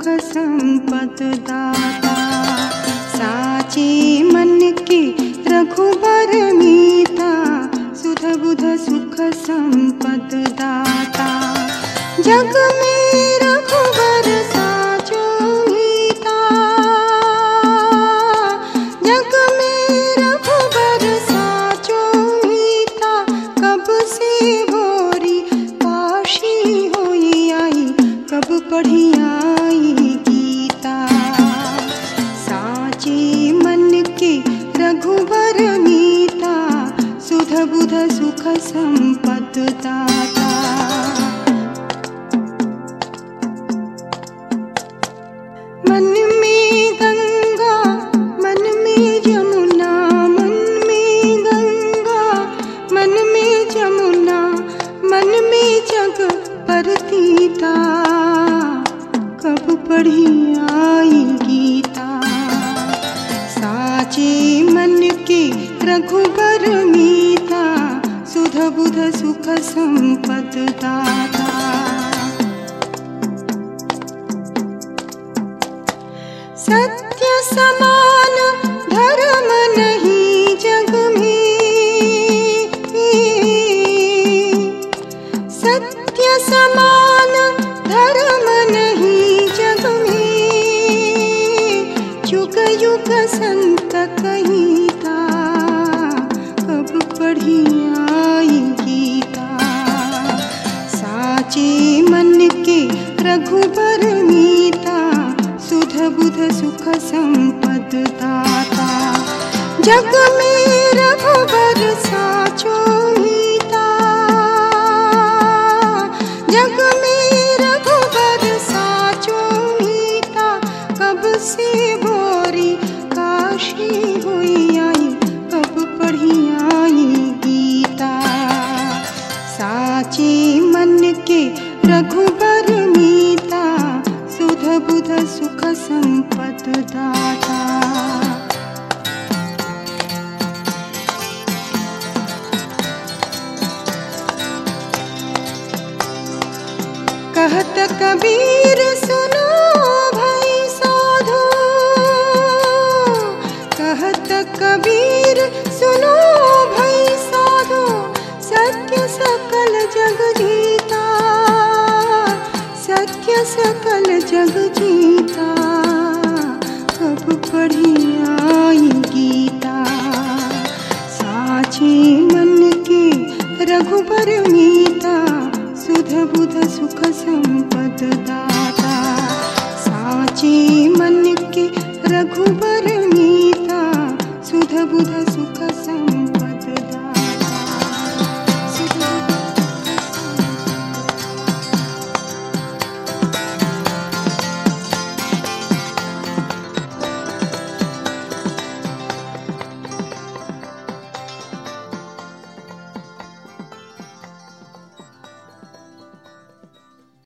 संपद दाता। साचे मन के रघुबर मीता, सुध बुध सुख संपद दाता। जग में रघुबर साचो मीता, जग में रघुबर साचो मीता। कब से भोरी काशी होई आई, कब पढ़ी आई गीता। साचे मन के रघुबर मीता, सुध बुध सुख संपद दाता। मन में गंगा मन में जमुना, मन में गंगा मन में जमुना, मन में जग परतीता। कब पढ़ी आई गीता। साचे मन के रघुबर मीता, सुध बुध सुख संपद दाता। सत्य समान धर्म नहीं जग में, सत्य समान धर्म नहीं जग में। युग युग संत कहिता, कब पढ़ी आई गीता। साचे मन के रघुबर मीता, सुध बुध सुख संपद दाता। जग में रघुबर साचो मीता, जग में रघुबर साचो मीता। कब से भोरी काशी हुई आई, कब पढ़ी आई गीता। साचे मन के रघुबर मीता, सुध बुध सुख संपद दाता। कहत कबीर सुनो भाई साधो, कहत कबीर सुनो भाई साधो। सत्य सकल जग जीता, सत्य सकल जग जीता। कब पढ़ी आई गीता। साचे मन के रघुबर मीता, सुध बुध सुख संपद दाता। साचे मन के रघुबर